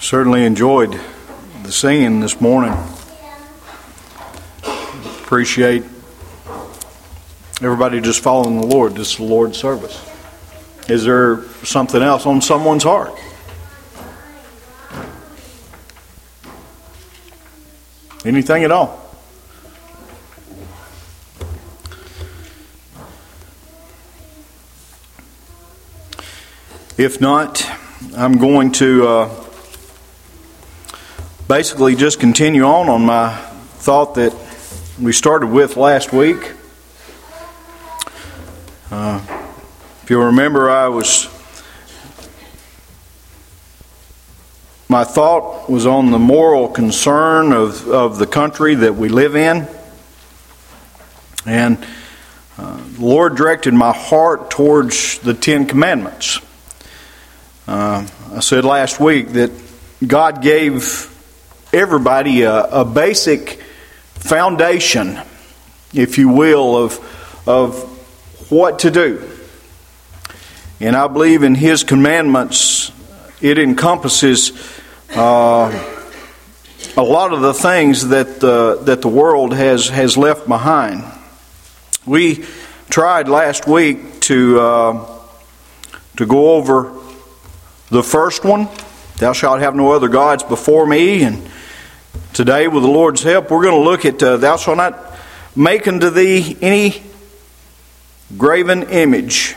Certainly enjoyed the singing this morning. Appreciate everybody just following the Lord. This is the Lord's service. Is there something else on someone's heart? Anything at all? If not, I'm going to basically just continue on my thought that we started with last week. If you'll remember, my thought was on the moral concern of the country that we live in. And the Lord directed my heart towards the Ten Commandments. I said last week that God gave everybody a basic foundation, if you will, of what to do. And I believe in His commandments, it encompasses a lot of the things that the world has left behind. We tried last week to go over the first one, "Thou shalt have no other gods before me." And today, with the Lord's help, we're going to look at "Thou shalt not make unto thee any graven image."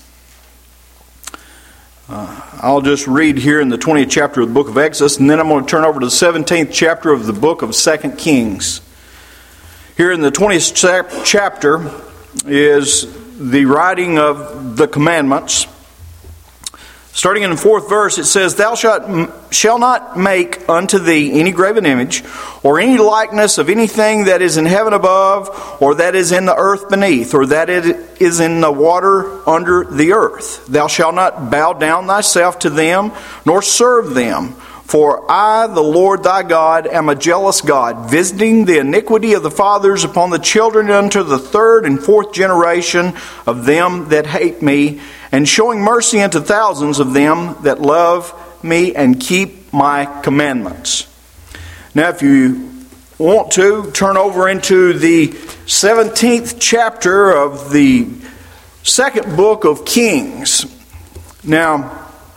I'll just read here in the 20th chapter of the book of Exodus, and then I'm going to turn over to the 17th chapter of the book of 2 Kings. Here in the 20th chapter is the writing of the commandments. Starting in the 4th verse, it says, "Thou shalt not make unto thee any graven image, or any likeness of anything that is in heaven above, or that is in the earth beneath, or that it is in the water under the earth. Thou shalt not bow down thyself to them, nor serve them. For I, the Lord thy God, am a jealous God, visiting the iniquity of the fathers upon the children unto the 3rd and 4th generation of them that hate me, and showing mercy unto thousands of them that love me and keep my commandments." Now, if you want to, turn over into the 17th chapter of the 2nd book of Kings. Now,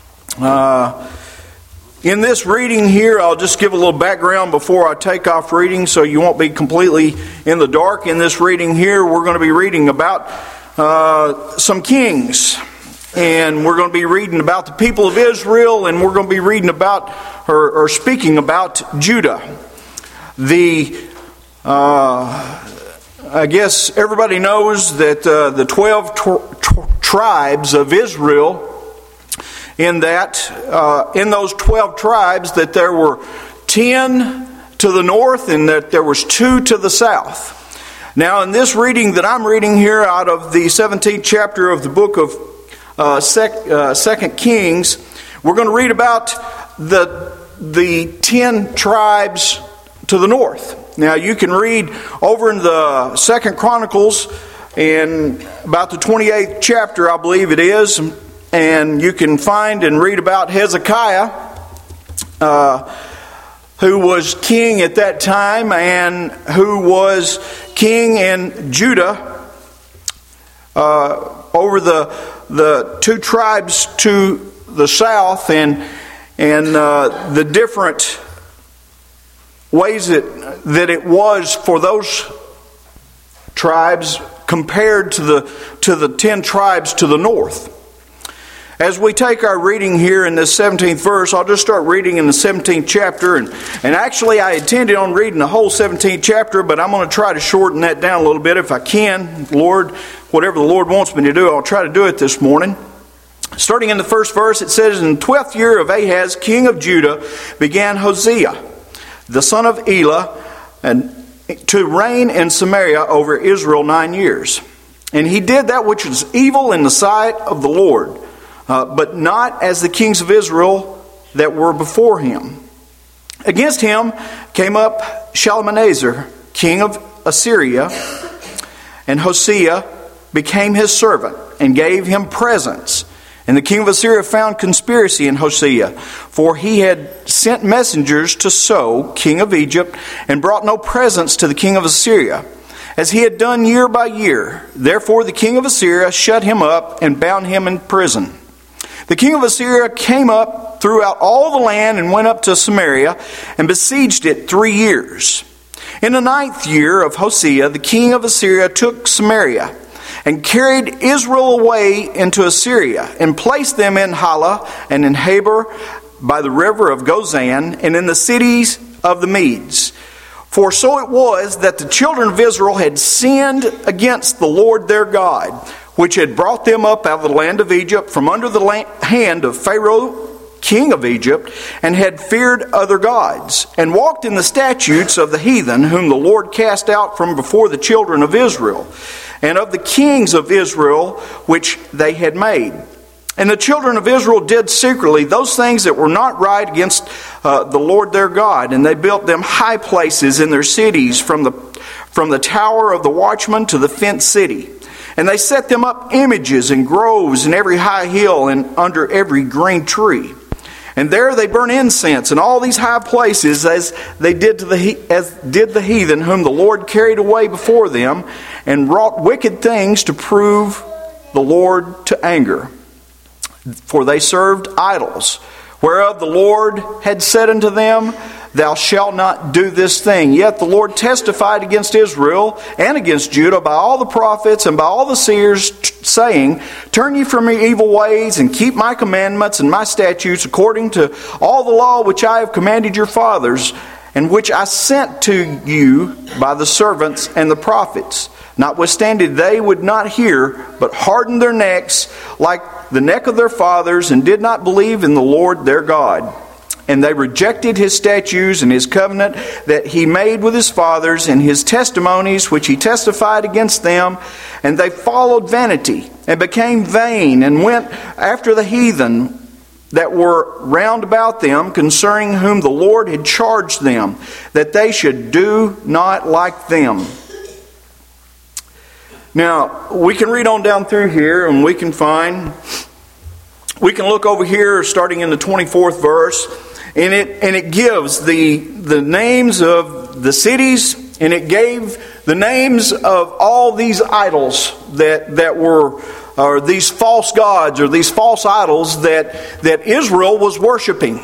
in this reading here, I'll just give a little background before I take off reading so you won't be completely in the dark. In this reading here, we're going to be reading about some kings. And we're going to be reading about the people of Israel, and we're going to be reading about, or speaking about, Judah. I guess everybody knows that the 12 tribes of Israel, in those 12 tribes, that there were 10 to the north and that there was 2 to the south. Now, in this reading that I'm reading here out of the 17th chapter of the book of 2 Kings, we're going to read about the 10 tribes to the north. Now, you can read over in the 2nd Chronicles in about the 28th chapter, I believe it is, and you can find and read about Hezekiah, who was king at that time and who was king in Judah over the 2 tribes to the south, and the different ways that it was for those tribes compared to the 10 tribes to the north. As we take our reading here in this 17th verse, I'll just start reading in the 17th chapter. And actually, I intended on reading the whole 17th chapter, but I'm going to try to shorten that down a little bit if I can. Lord, whatever the Lord wants me to do, I'll try to do it this morning. Starting in the 1st verse, it says, "In the 12th year of Ahaz, king of Judah, began Hosea, the son of Elah, to reign in Samaria over Israel 9 years. And he did that which was evil in the sight of the Lord, but not as the kings of Israel that were before him. Against him came up Shalmaneser, king of Assyria, and Hosea became his servant and gave him presents And the king of Assyria found conspiracy in Hosea, for he had sent messengers to So, king of Egypt, and brought no presents to the king of Assyria, as he had done year by year. Therefore the king of Assyria shut him up and bound him in prison. The king of Assyria came up throughout all the land and went up to Samaria and besieged it 3 years. In the 9th year of Hosea, the king of Assyria took Samaria and carried Israel away into Assyria, and placed them in Hala and in Habor by the river of Gozan, and in the cities of the Medes. For so it was that the children of Israel had sinned against the Lord their God, which had brought them up out of the land of Egypt from under the hand of Pharaoh, king of Egypt, and had feared other gods, and walked in the statutes of the heathen, whom the Lord cast out from before the children of Israel, and of the kings of Israel which they had made. And the children of Israel did secretly those things that were not right against the Lord their God, and they built them high places in their cities, from the tower of the watchman to the fenced city. And they set them up images and groves in every high hill and under every green tree. And there they burn incense in all these high places, as they did the heathen whom the Lord carried away before them, and wrought wicked things to prove the Lord to anger. For they served idols, whereof the Lord had said unto them, Thou shalt not do this thing. Yet the Lord testified against Israel and against Judah by all the prophets and by all the seers, saying, Turn ye from your evil ways, and keep my commandments and my statutes, according to all the law which I have commanded your fathers, and which I sent to you by the servants and the prophets. Notwithstanding, they would not hear, but hardened their necks like the neck of their fathers, and did not believe in the Lord their God. And they rejected his statutes and his covenant that he made with his fathers, and his testimonies which he testified against them. And they followed vanity, and became vain, and went after the heathen that were round about them, concerning whom the Lord had charged them, that they should do not like them. Now, we can read on down through here, and we can look over here starting in the 24th verse, and it gives the names of the cities, and it gave the names of all these idols that were, or these false gods, or these false idols that Israel was worshiping.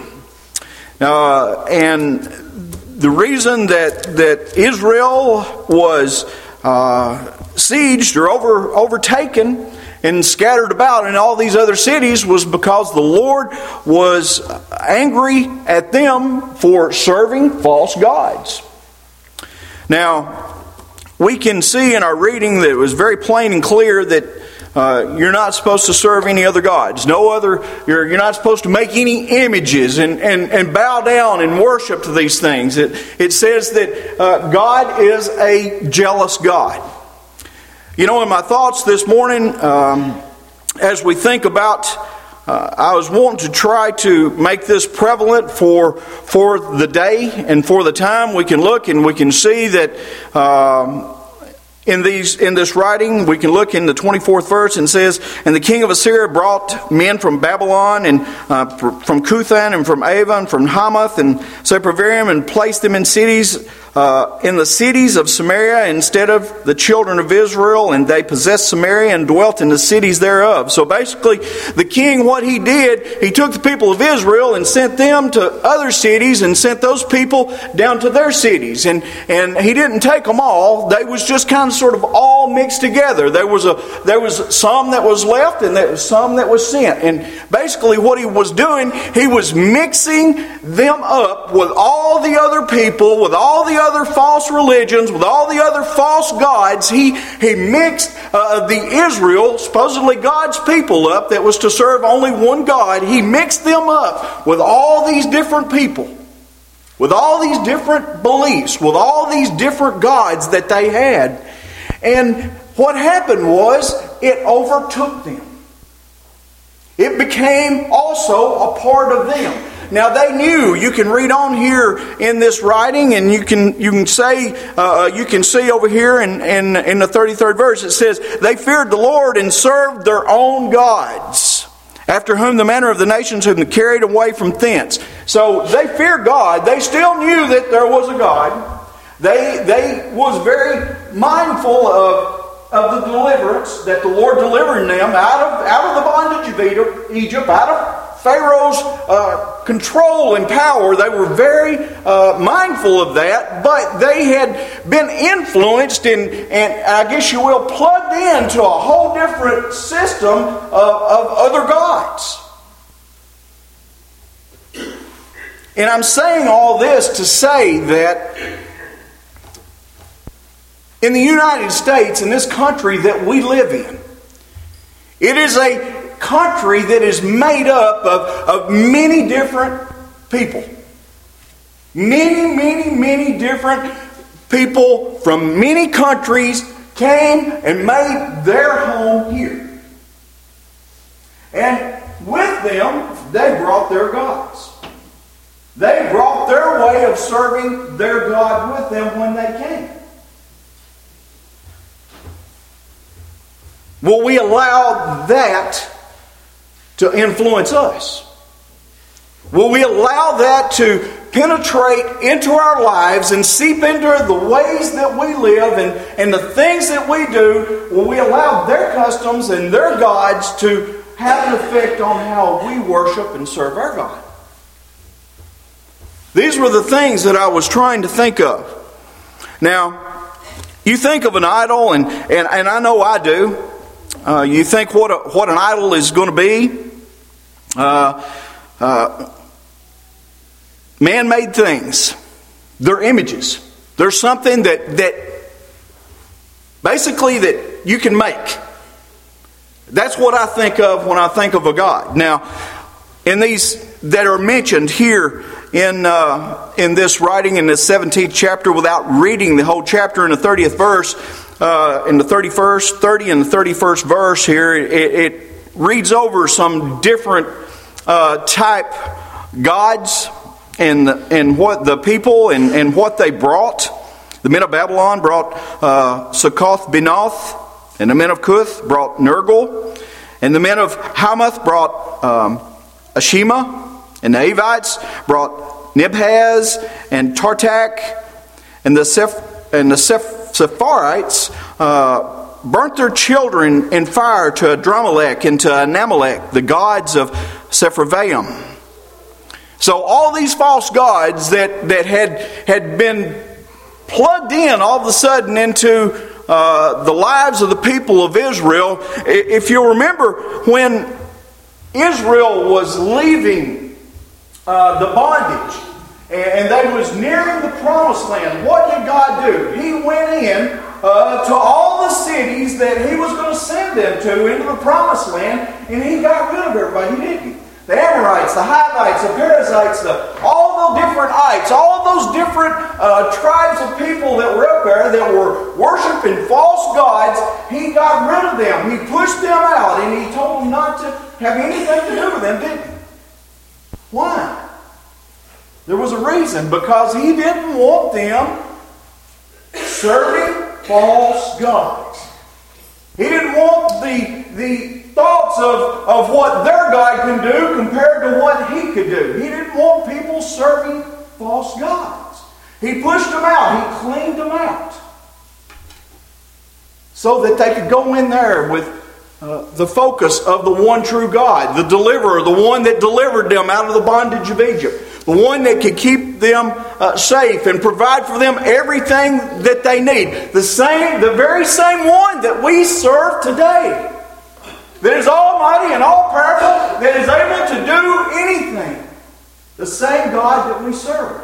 And the reason that Israel was sieged or overtaken and scattered about in all these other cities was because the Lord was angry at them for serving false gods. Now, we can see in our reading that it was very plain and clear that you're not supposed to serve any other gods. You're not supposed to make any images and bow down and worship to these things. It says that God is a jealous God. You know, in my thoughts this morning, as we think about, I was wanting to try to make this prevalent for the day and for the time. We can look and we can see that in this writing, we can look in the 24th verse, and says, And the king of Assyria brought men from Babylon, and from Cuthan, and from Ava, and from Hamath, and Sepharvaim, and placed them in cities, in the cities of Samaria instead of the children of Israel, and they possessed Samaria and dwelt in the cities thereof. So basically, the king, what he did, he took the people of Israel and sent them to other cities, and sent those people down to their cities. And he didn't take them all. They was just kind of sort of all mixed together. There was some that was left, and there was some that was sent. And basically what he was doing, he was mixing them up with all the other people, with all the other false religions, with all the other false gods. He mixed the Israel, supposedly God's people, up that was to serve only one God. He mixed them up with all these different people, with all these different beliefs, with all these different gods that they had. And what happened was, it overtook them. It became also a part of them. Now they knew. You can read on here in this writing, and you can see over here in the 33rd verse. It says they feared the Lord and served their own gods, after whom the manner of the nations have been carried away from thence. So they feared God. They still knew that there was a God. They was very mindful of the deliverance that the Lord delivered them out of the bondage of Egypt, out of Pharaoh's control and power. They were very mindful of that, but they had been influenced and I guess you will, plugged into a whole different system of other gods. And I'm saying all this to say that in the United States, in this country that we live in, it is a country that is made up of many different people. Many different people from many countries came and made their home here. And with them, they brought their gods. They brought their way of serving their God with them when they came. Will we allow that to influence us? Will we allow that to penetrate into our lives and seep into the ways that we live and the things that we do? Will we allow their customs and their gods to have an effect on how we worship and serve our God? These were the things that I was trying to think of. Now, you think of an idol, and I know I do. You think what an idol is going to be. Man-made things. They're images. They're something that basically that you can make. That's what I think of when I think of a God. Now, in these that are mentioned here in this writing in the 17th chapter, without reading the whole chapter in the 30th verse, in the 30 and the 31st verse here, it reads over some different type gods and what the people and what they brought. The men of Babylon brought Succoth-Benoth, and the men of Cuth brought Nergal, and the men of Hamath brought Ashima, and the Avites brought Nibhaz and Tartak, and the Sepharites burnt their children in fire to Adramelech and to Anamelech, the gods of Sepharvaim. So all these false gods that had been plugged in all of a sudden into the lives of the people of Israel. If you remember, when Israel was leaving the bondage and they was nearing the promised land, what did God do? He went in to all the cities that He was going to send them to into the promised land, and He got rid of everybody, didn't He? The Amorites, the Hivites, the Perizzites, all the different ites, all those different tribes of people that were up there that were worshiping false gods, He got rid of them. He pushed them out, and He told them not to have anything to do with them, didn't He? Why? There was a reason. Because He didn't want them serving false gods. He didn't want the thoughts of what their God can do compared to what He could do. He didn't want people serving false gods. He pushed them out. He cleaned them out. So that they could go in there with the focus of the one true God, the deliverer, the one that delivered them out of the bondage of Egypt, the one that could keep them safe and provide for them everything that they need. The very same one that we serve today. That is almighty and all-powerful, that is able to do anything. The same God that we serve.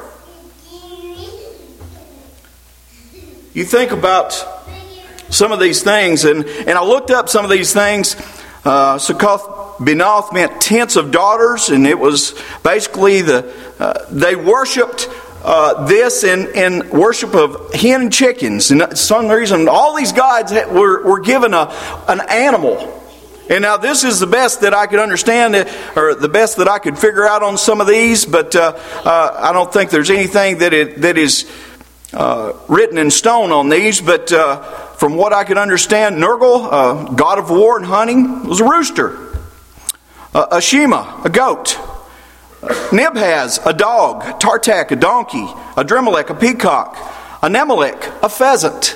You think about some of these things, and I looked up some of these things. Succoth-Benoth meant tents of daughters, and it was basically they worshipped this in worship of hen and chickens. And for some reason, all these gods were given an animal. And now this is the best that I could understand, or the best that I could figure out on some of these, but I don't think there's anything that is written in stone on these. But from what I could understand, Nergal, god of war and hunting, was a rooster. a Shema, a goat, Nibhaz, a dog, Tartak, a donkey, a Drimelech, a peacock, a Nemelech, a pheasant.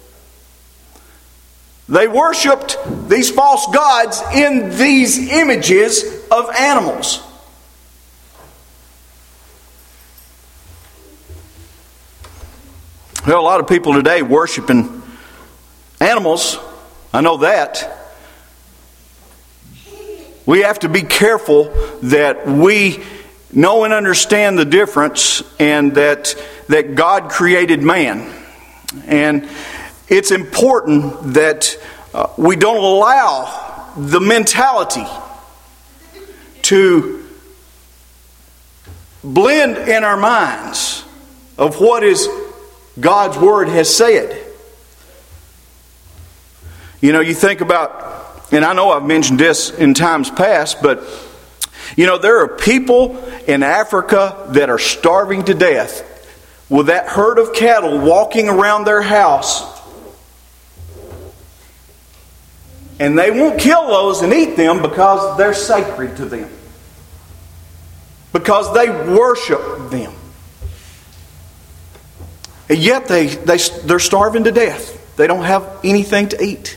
They worshipped these false gods in these images of animals. There are a lot of people today worshiping animals. I know that. We have to be careful that we know and understand the difference, and that God created man. And it's important that we don't allow the mentality to blend in our minds of what is God's Word has said. You know, you think about, and I know I've mentioned this in times past, but you know, there are people in Africa that are starving to death with that herd of cattle walking around their house. And they won't kill those and eat them because they're sacred to them. Because they worship them. And yet they're starving to death. They don't have anything to eat.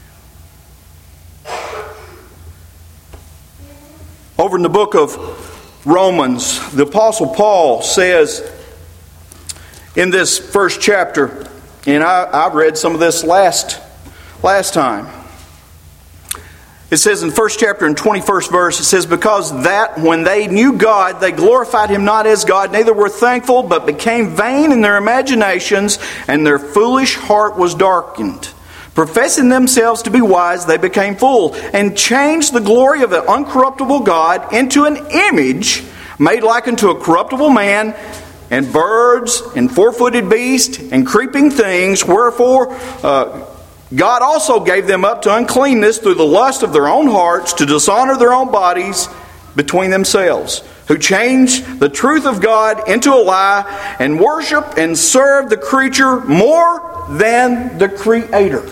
Over in the book of Romans, the Apostle Paul says in this first chapter, and I read some of this last time. It says in the first chapter and 21st verse, it says, because that when they knew God, they glorified Him not as God, neither were thankful, but became vain in their imaginations, and their foolish heart was darkened. Professing themselves to be wise, they became fools, and changed the glory of the uncorruptible God into an image made like unto a corruptible man, and birds, and four-footed beasts, and creeping things. Wherefore God also gave them up to uncleanness through the lust of their own hearts, to dishonor their own bodies between themselves, who changed the truth of God into a lie, and worship and serve the creature more than the Creator.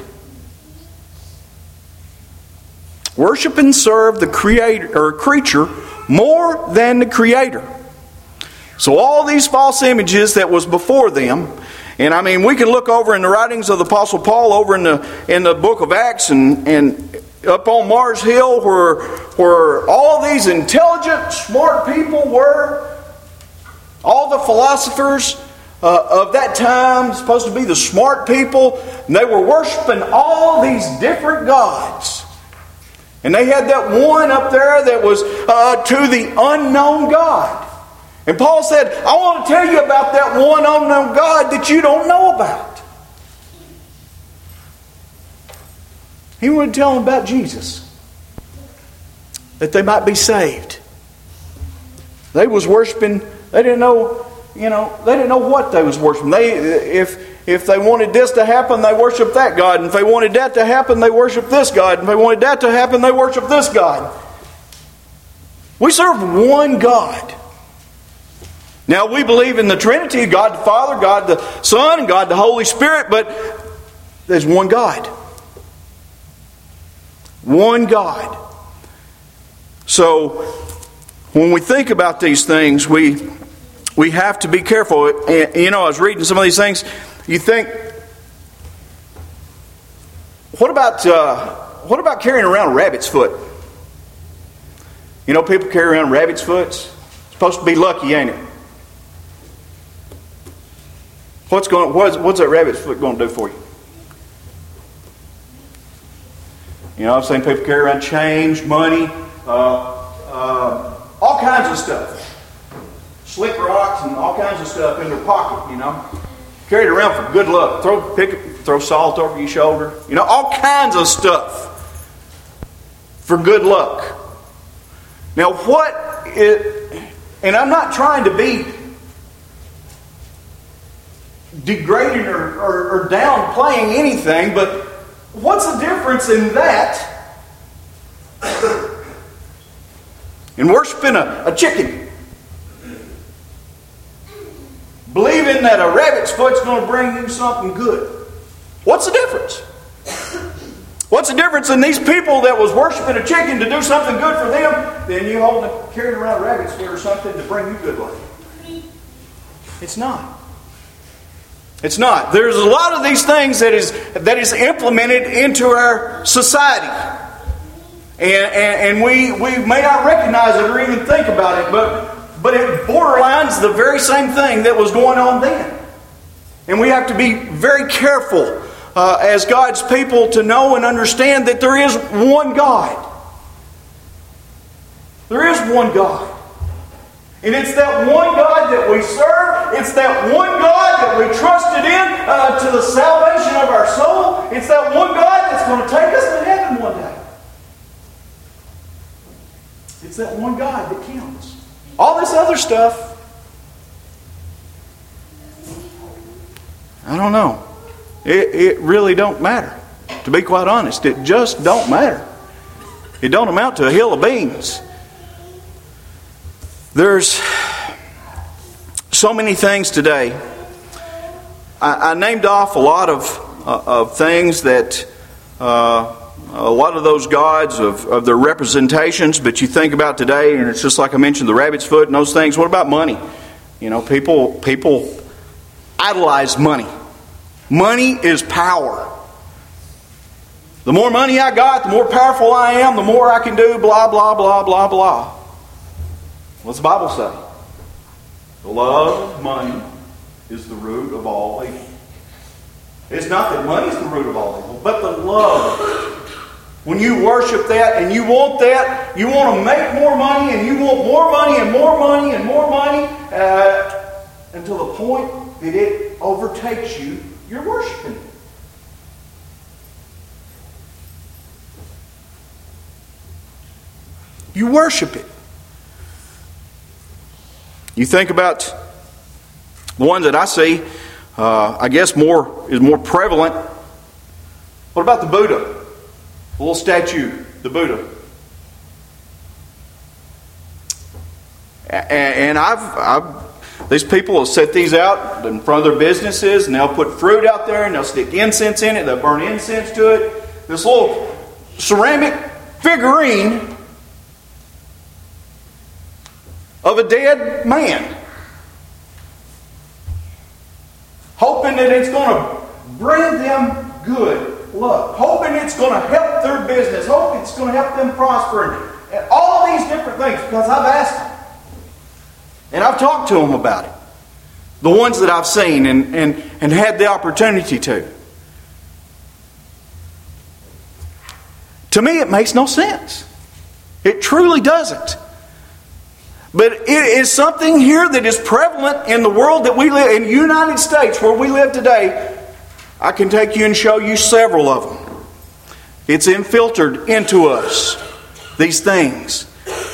Worship and serve the creature more than the Creator. So all these false images that was before them, and I mean, we can look over in the writings of the Apostle Paul over in the book of Acts and up on Mars Hill where all these intelligent, smart people were. All the philosophers of that time, supposed to be the smart people, and they were worshiping all these different gods. And they had that one up there that was to the unknown God. And Paul said, I want to tell you about that one unknown God that you don't know about. He wanted to tell them about Jesus, that they might be saved. They was worshiping, they didn't know, they didn't know what they was worshiping. If they wanted this to happen, they worshiped that God. And if they wanted that to happen, they worshiped this God. And if they wanted that to happen, they worshiped this God. We serve one God. Now, we believe in the Trinity, God the Father, God the Son, and God the Holy Spirit, but there's one God. One God. So, when we think about these things, we have to be careful. And, I was reading some of these things. You think, what about carrying around a rabbit's foot? People carry around rabbit's foot. It's supposed to be lucky, ain't it? What's that rabbit's foot going to do for you? I've seen people carry around change, money, all kinds of stuff. Slick rocks and all kinds of stuff in their pocket, Carry it around for good luck. Throw salt over your shoulder. All kinds of stuff for good luck. Now and I'm not trying to be degrading or downplaying anything, but what's the difference in that and worshiping a chicken? Believing that a rabbit's foot's going to bring you something good. What's the difference? What's the difference in these people that was worshiping a chicken to do something good for them than you carrying around a rabbit's foot or something to bring you good luck? It's not. It's not. There's a lot of these things that is implemented into our society. And we may not recognize it or even think about it, but it borderlines the very same thing that was going on then. And we have to be very careful as God's people to know and understand that there is one God. There is one God. And it's that one God that we serve. It's that one God that we trusted in to the salvation of our soul. It's that one God that's going to take us to heaven one day. It's that one God that counts. All this other stuff, I don't know. It really don't matter. To be quite honest, it just don't matter. It don't amount to a hill of beans. There's so many things today. I named off a lot of things that a lot of those gods of their representations, but you think about today, and it's just like I mentioned, the rabbit's foot and those things. What about money? You know, people idolize money. Money is power. The more money I got, the more powerful I am, the more I can do, blah, blah, blah, blah, blah. What's the Bible say? The love of money is the root of all evil. It's not that money is the root of all evil, but the love. When you worship that and you want that, you want to make more money and you want more money and more money and more money until the point that it overtakes you, you're worshiping it. You worship it. You think about the ones that I see, I guess is more prevalent. What about the Buddha? The little statue, the Buddha. And these people will set these out in front of their businesses, and they'll put fruit out there, and they'll stick incense in it. They'll burn incense to it. This little ceramic figurine of a dead man, hoping that it's going to bring them good luck, hoping it's going to help their business, hoping it's going to help them prosper, and all these different things, because I've asked them. And I've talked to them about it. The ones that I've seen and had the opportunity to. To me, it makes no sense. It truly doesn't. But it is something here that is prevalent in the world that we live in, the United States where we live today. I can take you and show you several of them. It's infiltrated into us, these things.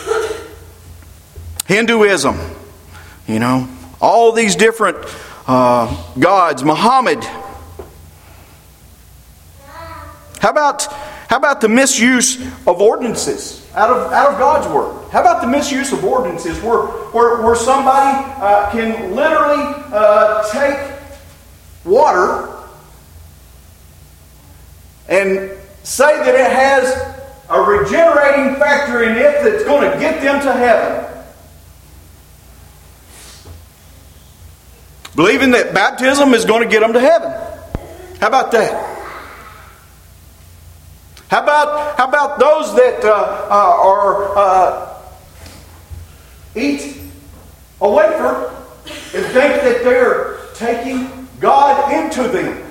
Hinduism, all these different gods. Muhammad. How about the misuse of ordinances out of God's Word? How about the misuse of ordinances where somebody can literally take water and say that it has a regenerating factor in it that's going to get them to heaven? Believing that baptism is going to get them to heaven. How about that? How about those that eat a wafer and think that they're taking God into them?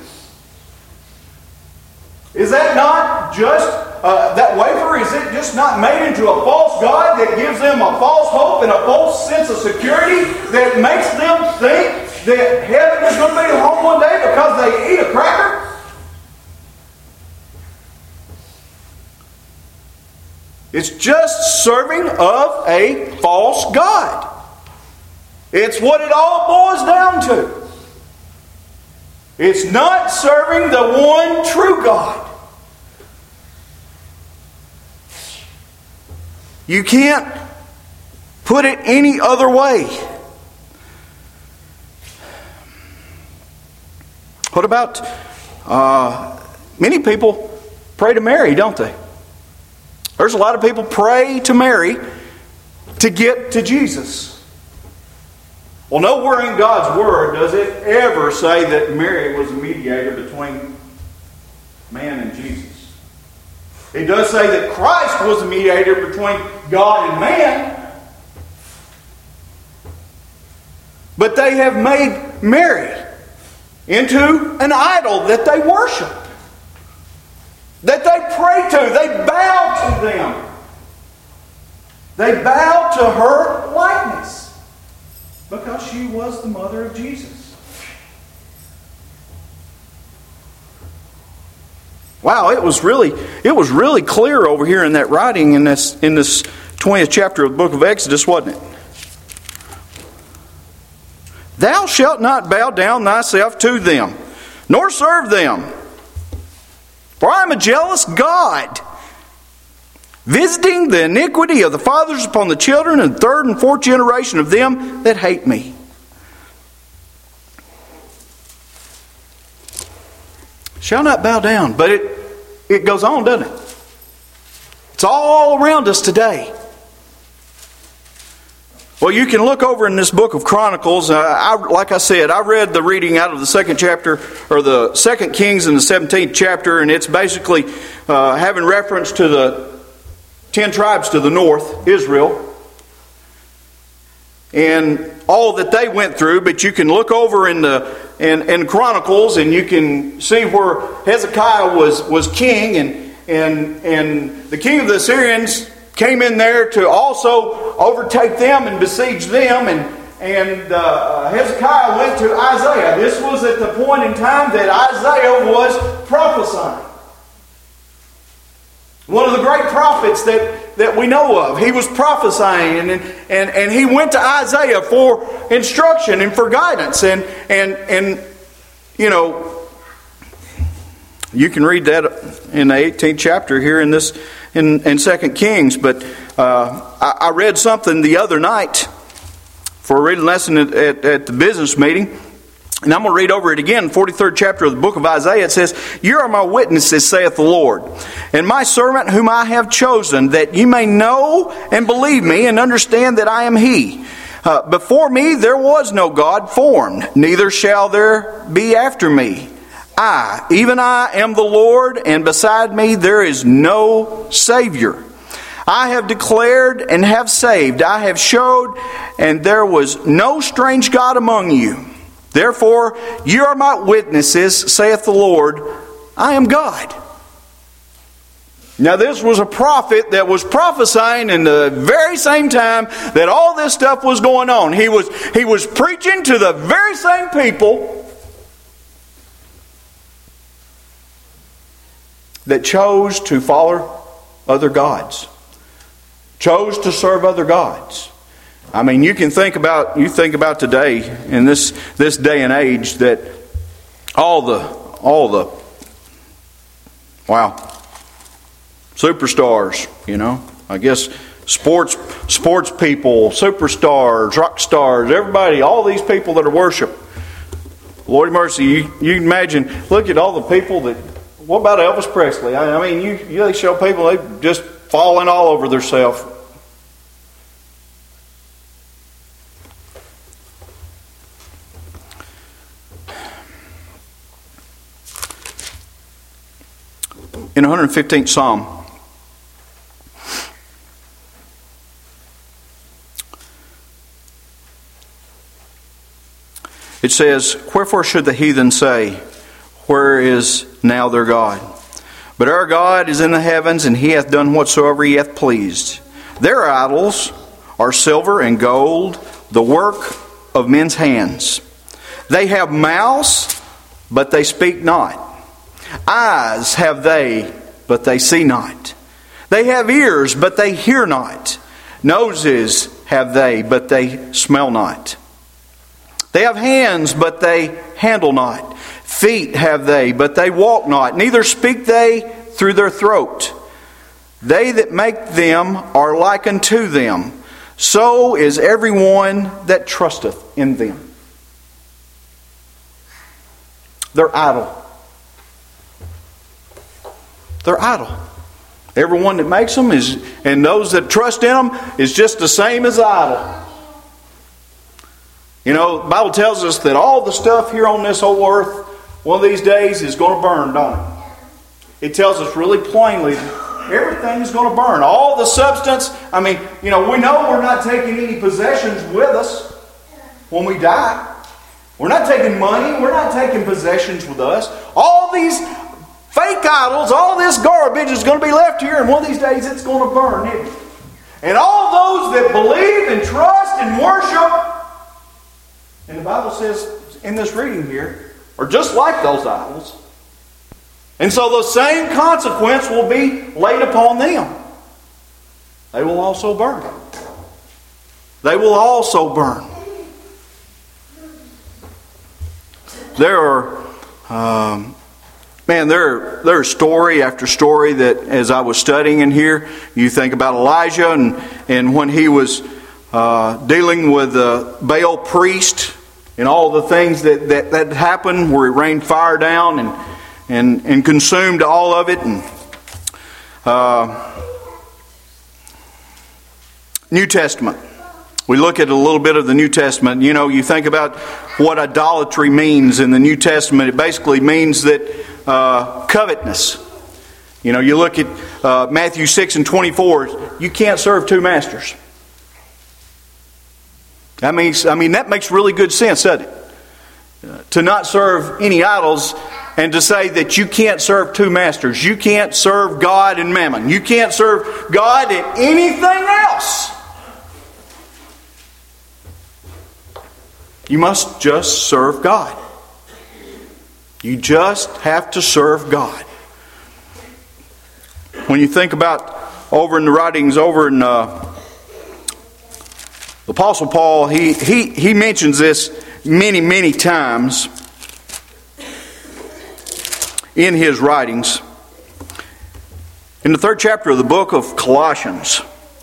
Is that not just that wafer? Is it just not made into a false God that gives them a false hope and a false sense of security that makes them think that heaven is going to be their home one day because they eat a cracker? It's just serving of a false God. It's what it all boils down to. It's not serving the one true God. You can't put it any other way. What about many people pray to Mary, don't they? There's a lot of people pray to Mary to get to Jesus. Well, nowhere in God's Word does it ever say that Mary was a mediator between man and Jesus. It does say that Christ was a mediator between God and man. But they have made Mary into an idol that they worship, that they pray to, they bow to them. They bow to her likeness because she was the mother of Jesus. Wow, it was really clear over here in that writing in this 20th chapter of the book of Exodus, wasn't it? Thou shalt not bow down thyself to them, nor serve them. For I am a jealous God, visiting the iniquity of the fathers upon the children, and third and fourth generation of them that hate me. Shall not bow down. But it goes on, doesn't it? It's all around us today. Well, you can look over in this book of Chronicles. Like I said, I read the reading out of the second chapter, or the 2 Kings in the 17th chapter, and it's basically having reference to the 10 tribes to the north, Israel, and all that they went through. But you can look over in Chronicles, and you can see where Hezekiah was king, and the king of the Assyrians came in there to also overtake them and besiege them. And Hezekiah went to Isaiah. This was at the point in time that Isaiah was prophesying. One of the great prophets that we know of. He was prophesying, and he went to Isaiah for instruction and for guidance. And you know, you can read that in the 18th chapter here in 2 Kings. But I read something the other night for a reading lesson at the business meeting. And I'm going to read over it again, 43rd chapter of the book of Isaiah. It says, You are my witnesses, saith the Lord, and my servant whom I have chosen, that ye may know and believe me, and understand that I am He. Before me there was no God formed, neither shall there be after me. I, even I, am the Lord, and beside me there is no Savior. I have declared and have saved. I have showed, and there was no strange God among you. Therefore, you are my witnesses, saith the Lord, I am God. Now this was a prophet that was prophesying in the very same time that all this stuff was going on. He was preaching to the very same people that chose to follow other gods, chose to serve other gods. I mean, you think about today in this day and age that all the superstars, you know, I guess sports people, superstars, rock stars, everybody, all these people that are worship. Lord mercy, you imagine, look at all the people that. What about Elvis Presley? I mean, you show people they just falling all over themselves. In 115th Psalm, it says, Wherefore should the heathen say, Where is now their God? But our God is in the heavens, and He hath done whatsoever He hath pleased. Their idols are silver and gold, the work of men's hands. They have mouths, but they speak not. Eyes have they, but they see not. They have ears, but they hear not. Noses have they, but they smell not. They have hands, but they handle not. Feet have they, but they walk not. Neither speak they through their throat. They that make them are like unto them. So is everyone that trusteth in them. They're idle. they're idle. Everyone that makes them is, and those that trust in them, is just the same as idle. You know, the Bible tells us that all the stuff here on this whole earth, one of these days is going to burn, don't it? It tells us really plainly that everything is going to burn. All the substance, I mean, you know, we know we're not taking any possessions with us when we die. We're not taking money. We're not taking possessions with us. All these fake idols, all this garbage is going to be left here, and one of these days it's going to burn, isn't it? And all those that believe and trust and worship, and the Bible says in this reading here, are just like those idols. And so the same consequence will be laid upon them. They will also burn. They will also burn. There's story after story that as I was studying in here, you think about Elijah and when he was dealing with the Baal priest and all the things that happened where it rained fire down and consumed all of it. And New Testament. We look at a little bit of the New Testament. You know, you think about what idolatry means in the New Testament. It basically means that covetousness. You know, you look at Matthew 6 and 24. You can't serve two masters. That makes really good sense, doesn't it? To not serve any idols and to say that you can't serve two masters. You can't serve God and mammon. You can't serve God and anything else. You must just serve God. You just have to serve God. When you think about over in the writings, over in the Apostle Paul, he mentions this many, many times in his writings. In the 3rd chapter of the book of Colossians,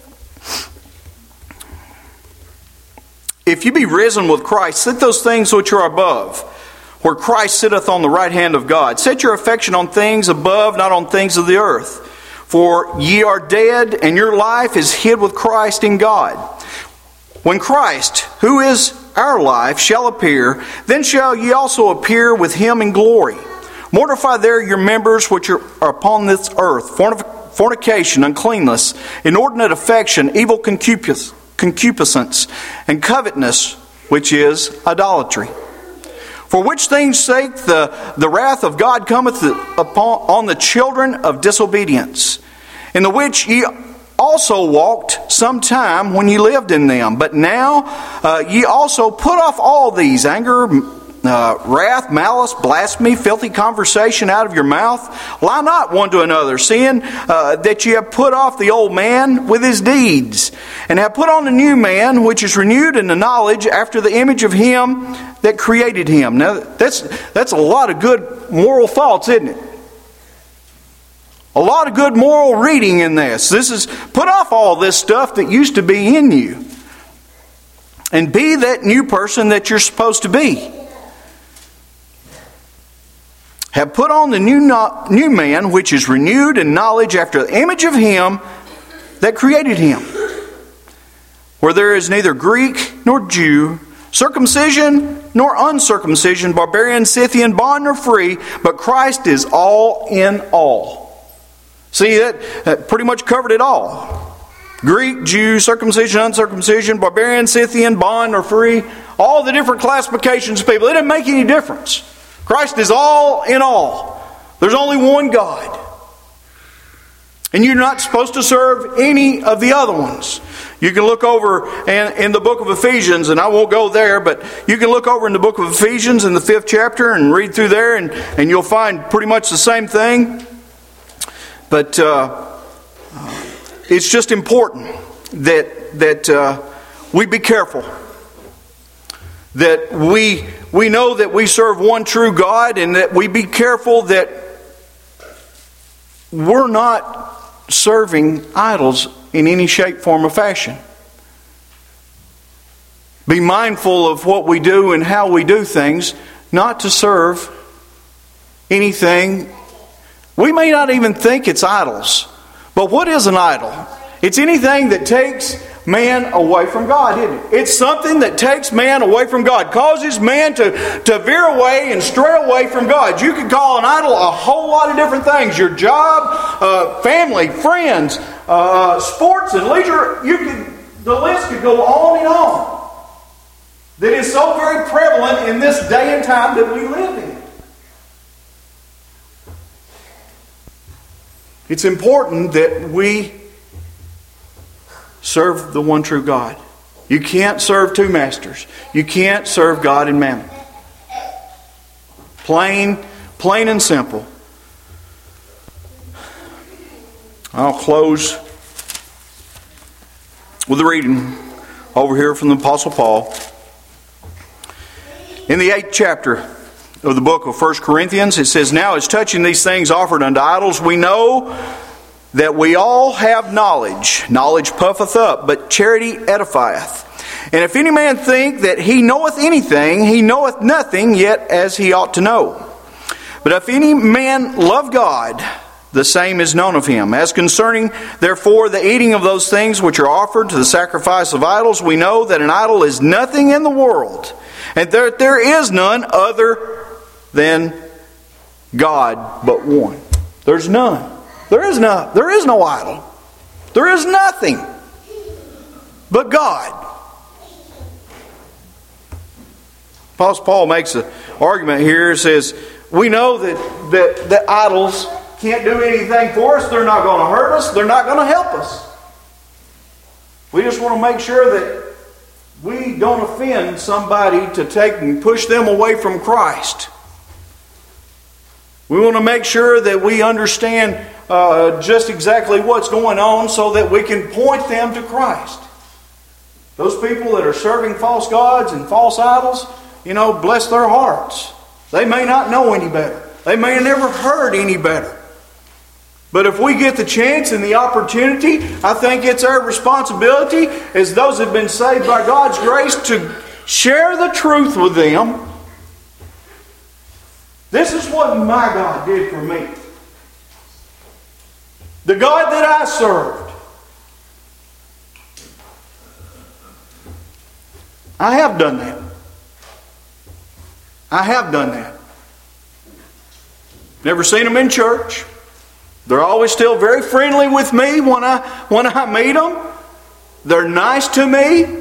if you be risen with Christ, set those things which are above, where Christ sitteth on the right hand of God. Set your affection on things above, not on things of the earth. For ye are dead, and your life is hid with Christ in God. When Christ, who is our life, shall appear, then shall ye also appear with him in glory. Mortify there your members which are upon this earth, fornication, uncleanness, inordinate affection, evil concupiscence, and covetousness, which is idolatry. For which things' sake the wrath of God cometh on the children of disobedience, in the which ye also walked sometime when ye lived in them. But now ye also put off all these: anger, wrath, malice, blasphemy, filthy conversation out of your mouth. Lie not one to another, seeing that ye have put off the old man with his deeds, and have put on the new man, which is renewed in the knowledge after the image of him that created him. Now that's a lot of good moral thoughts, isn't it? A lot of good moral reading in this. This is put off all this stuff that used to be in you, and be that new person that you're supposed to be. Have put on the new man, which is renewed in knowledge after the image of him that created him. Where there is neither Greek nor Jew, circumcision nor uncircumcision, barbarian, Scythian, bond nor free, but Christ is all in all. See, that pretty much covered it all. Greek, Jew, circumcision, uncircumcision, barbarian, Scythian, bond or free, all the different classifications of people. It didn't make any difference. Christ is all in all. There's only one God. And you're not supposed to serve any of the other ones. You can look over in the book of Ephesians, and I won't go there, but you can look over in the book of Ephesians in the 5th chapter and read through there, and you'll find pretty much the same thing. But it's just important that we be careful. That we know that we serve one true God, and that we be careful that we're not serving idols in any shape, form, or fashion. Be mindful of what we do and how we do things, not to serve anything We may not even think it's idols. But what is an idol? It's anything that takes man away from God, isn't it? It's something that takes man away from God, causes man to veer away and stray away from God. You could call an idol a whole lot of different things. Your job, family, friends, sports and leisure. The list could go on and on. That is so very prevalent in this day and time that we live in. It's important that we serve the one true God. You can't serve two masters. You can't serve God and mammon. Plain and simple. I'll close with a reading over here from the Apostle Paul. In the 8th chapter of the book of 1 Corinthians, it says, "Now as touching these things offered unto idols, we know that we all have knowledge. Knowledge puffeth up, but charity edifieth. And if any man think that he knoweth anything, he knoweth nothing yet as he ought to know. But if any man love God, the same is known of him. As concerning, therefore, the eating of those things which are offered to the sacrifice of idols, we know that an idol is nothing in the world, and that there is none other than God but one." There's none. There is no idol. There is nothing but God. Apostle Paul makes an argument here. It says, we know that idols can't do anything for us. They're not going to hurt us. They're not going to help us. We just want to make sure that we don't offend somebody to take and push them away from Christ. We want to make sure that we understand just exactly what's going on so that we can point them to Christ. Those people that are serving false gods and false idols, bless their hearts. They may not know any better. They may have never heard any better. But if we get the chance and the opportunity, I think it's our responsibility as those that have been saved by God's grace to share the truth with them. This is what my God did for me. The God that I served. I have done that. I have done that. Never seen them in church. They're always still very friendly with me when I meet them. They're nice to me.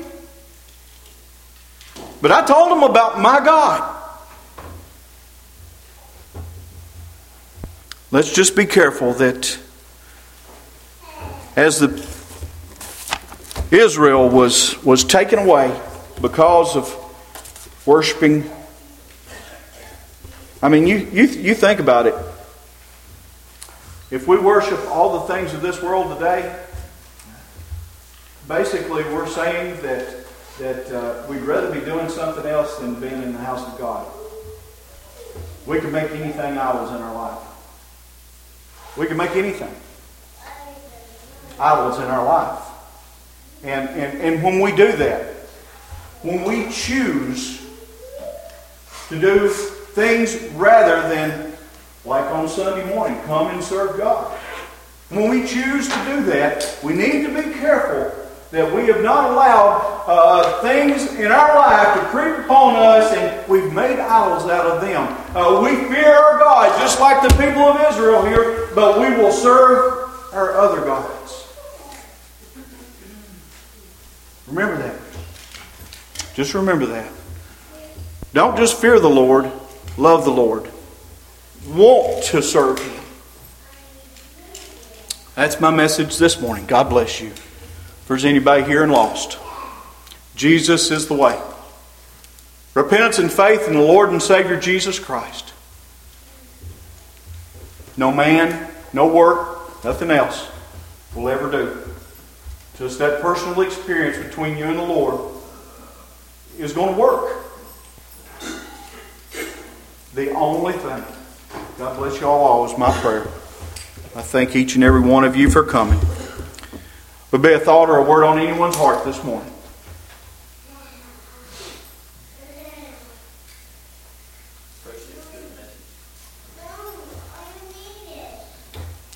But I told them about my God. Let's just be careful that as Israel was taken away because of worshiping. I mean, you think about it. If we worship all the things of this world today, basically we're saying that we'd rather be doing something else than being in the house of God. We can make anything idols in our life. We can make anything idols in our life. And when we do that, when we choose to do things rather than, like on Sunday morning, come and serve God. When we choose to do that, we need to be careful that we have not allowed things in our life to creep upon us and we've made idols out of them. We fear our God just like the people of Israel here, but we will serve our other gods. Remember that. Just remember that. Don't just fear the Lord, love the Lord. Want to serve Him. That's my message this morning. God bless you. If there's anybody here and lost, Jesus is the way. Repentance and faith in the Lord and Savior Jesus Christ. No man, no work, nothing else will ever do. Just that personal experience between you and the Lord is going to work. The only thing. God bless you all is my prayer. I thank each and every one of you for coming. Would be a thought or a word on anyone's heart this morning?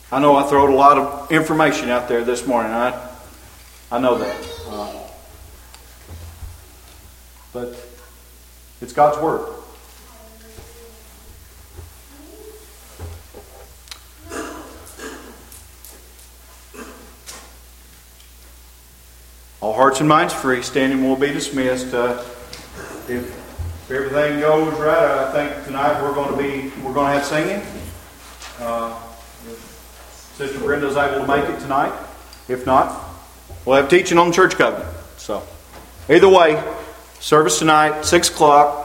I know I throwed a lot of information out there this morning. I know that. But it's God's Word. All hearts and minds free. Standing will be dismissed. If everything goes right, I think tonight we're going to have singing. If Sister Brenda's able to make it tonight. If not, we'll have teaching on the church covenant. So, either way, service tonight, 6 o'clock.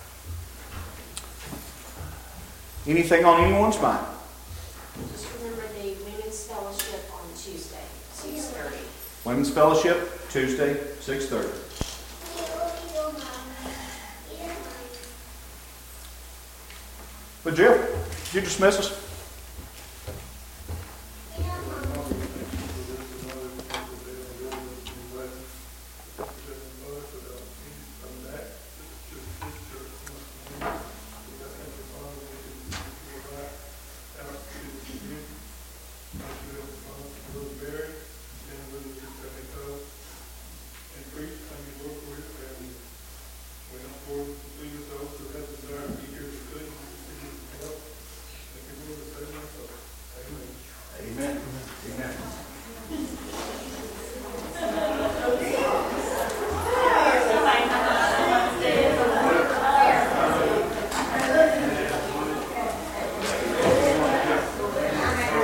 Anything on anyone's mind? Just remember the Women's Fellowship on Tuesday, 6:30. Women's Fellowship, Tuesday, 6:30. But Jill, did you dismiss us?